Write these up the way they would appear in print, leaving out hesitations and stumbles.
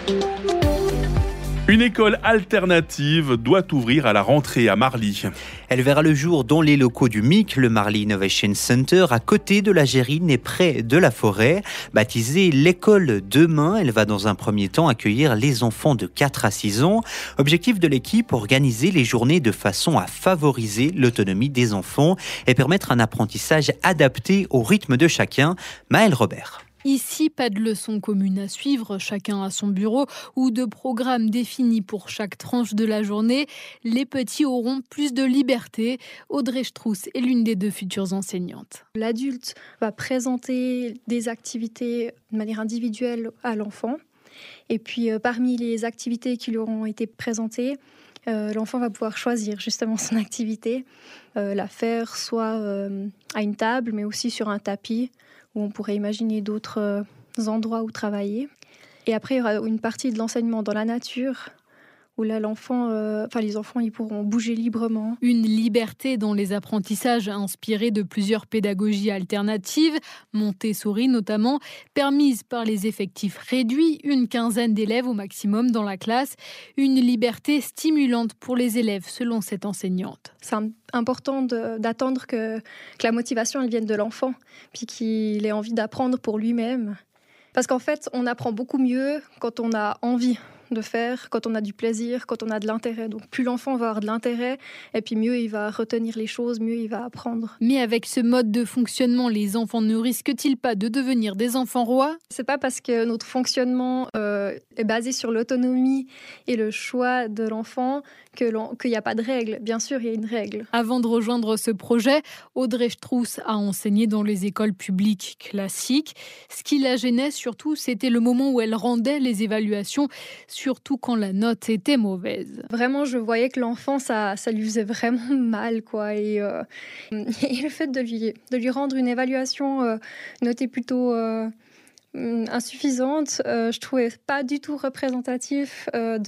Une école alternative doit ouvrir à la rentrée à Marly. Elle verra le jour dans les locaux du MIC, le Marly Innovation Center, à côté de la Gérine et près de la forêt. Baptisée l'école demain, elle va dans un premier temps accueillir les enfants de 4 à 6 ans. Objectif de l'équipe, organiser les journées de façon à favoriser l'autonomie des enfants et permettre un apprentissage adapté au rythme de chacun. Maëlle Robert. Ici, pas de leçons communes à suivre, chacun à son bureau, ou de programmes définis pour chaque tranche de la journée. Les petits auront plus de liberté. Audrey Strauss est l'une des 2 futures enseignantes. L'adulte va présenter des activités de manière individuelle à l'enfant. Et puis, parmi les activités qui lui auront été présentées, l'enfant va pouvoir choisir justement son activité, la faire soit à une table, mais aussi sur un tapis, où on pourrait imaginer d'autres endroits où travailler. Et après, il y aura une partie de l'enseignement dans la nature, où là, les enfants, ils pourront bouger librement. Une liberté dans les apprentissages inspirés de plusieurs pédagogies alternatives, Montessori notamment, permise par les effectifs réduits, une quinzaine d'élèves au maximum dans la classe. Une liberté stimulante pour les élèves, selon cette enseignante. C'est important d'attendre que la motivation elle vienne de l'enfant, puis qu'il ait envie d'apprendre pour lui-même. Parce qu'en fait, on apprend beaucoup mieux quand on a envie de faire, quand on a du plaisir, quand on a de l'intérêt. Donc plus l'enfant va avoir de l'intérêt, et puis mieux il va retenir les choses, mieux il va apprendre. Mais avec ce mode de fonctionnement, les enfants ne risquent-ils pas de devenir des enfants rois ? C'est pas parce que notre fonctionnement est basé sur l'autonomie et le choix de l'enfant qu'il n'y a pas de règle. Bien sûr, il y a une règle. Avant de rejoindre ce projet, Audrey Strauss a enseigné dans les écoles publiques classiques. Ce qui la gênait surtout, c'était le moment où elle rendait les évaluations, surtout quand la note était mauvaise. Vraiment, je voyais que l'enfant, ça lui faisait vraiment mal, quoi. Et le fait de lui rendre une évaluation notée plutôt insuffisante, je trouvais pas du tout représentatif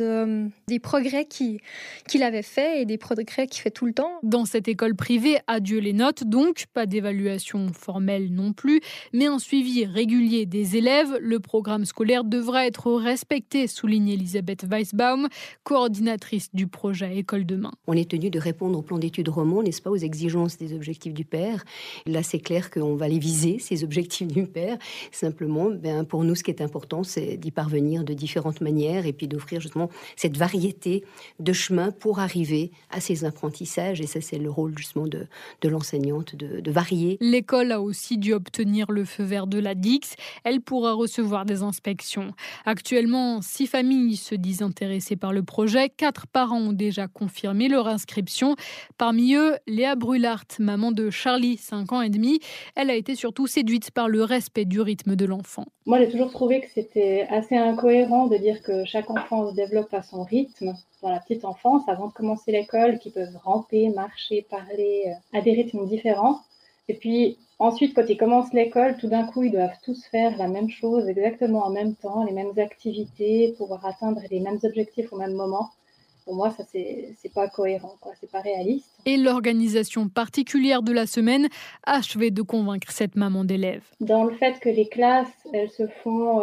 des progrès qu'il avait fait et des progrès qu'il fait tout le temps. Dans cette école privée, adieu les notes, donc pas d'évaluation formelle non plus, mais un suivi régulier des élèves. Le programme scolaire devra être respecté, souligne Elisabeth Weisbaum, coordinatrice du projet École Demain. On est tenu de répondre au plan d'études Roman, n'est-ce pas, aux exigences des objectifs du PER. Là, c'est clair qu'on va les viser, ces objectifs du PER. Simplement, pour nous, ce qui est important, c'est d'y parvenir de différentes manières et puis d'offrir justement cette variété de chemins pour arriver à ces apprentissages. Et ça, c'est le rôle justement de l'enseignante, de varier. L'école a aussi dû obtenir le feu vert de la DICS. Elle pourra recevoir des inspections. Actuellement, 6 familles se disent intéressées par le projet. 4 parents ont déjà confirmé leur inscription. Parmi eux, Léa Brulart, maman de Charlie, 5 ans et demi. Elle a été surtout séduite par le respect du rythme de l'enfant. Moi, j'ai toujours trouvé que c'était assez incohérent de dire que chaque enfant se développe à son rythme dans la petite enfance avant de commencer l'école, qu'ils peuvent ramper, marcher, parler à des rythmes différents. Et puis ensuite, quand ils commencent l'école, tout d'un coup, ils doivent tous faire la même chose exactement en même temps, les mêmes activités, pouvoir atteindre les mêmes objectifs au même moment. Pour moi, ça, c'est pas cohérent, quoi. C'est pas réaliste. Et l'organisation particulière de la semaine a achevé de convaincre cette maman d'élèves. Dans le fait que les classes, elles se font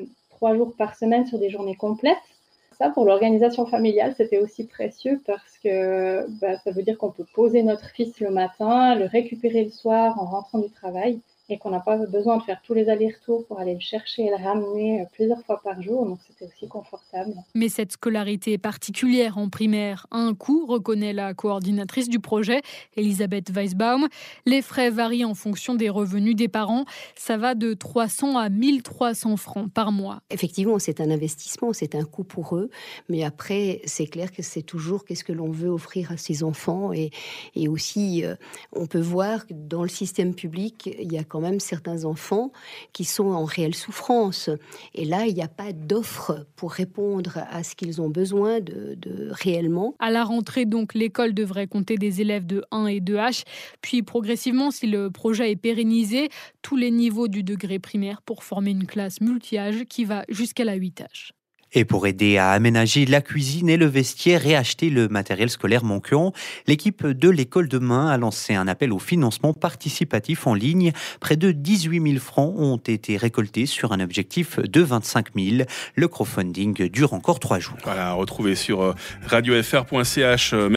3 jours par semaine sur des journées complètes, ça, pour l'organisation familiale, c'était aussi précieux parce que ça veut dire qu'on peut poser notre fils le matin, le récupérer le soir en rentrant du travail, et qu'on n'a pas besoin de faire tous les allers-retours pour aller le chercher et le ramener plusieurs fois par jour. Donc, c'était aussi confortable. Mais cette scolarité particulière en primaire a un coût, reconnaît la coordinatrice du projet, Elisabeth Weisbaum. Les frais varient en fonction des revenus des parents. Ça va de 300 à 1300 francs par mois. Effectivement, c'est un investissement, c'est un coût pour eux. Mais après, c'est clair que c'est toujours qu'est-ce que l'on veut offrir à ses enfants. Et aussi, on peut voir que dans le système public, il y a quand même certains enfants qui sont en réelle souffrance. Et là, il n'y a pas d'offre pour répondre à ce qu'ils ont besoin de réellement. À la rentrée, donc, l'école devrait compter des élèves de 1 et 2H. Puis, progressivement, si le projet est pérennisé, tous les niveaux du degré primaire pour former une classe multi-âge qui va jusqu'à la 8H. Et pour aider à aménager la cuisine et le vestiaire et acheter le matériel scolaire manquant, l'équipe de l'école demain a lancé un appel au financement participatif en ligne. Près de 18 000 francs ont été récoltés sur un objectif de 25 000. Le crowdfunding dure encore 3 jours. Voilà, retrouvez sur radiofr.ch.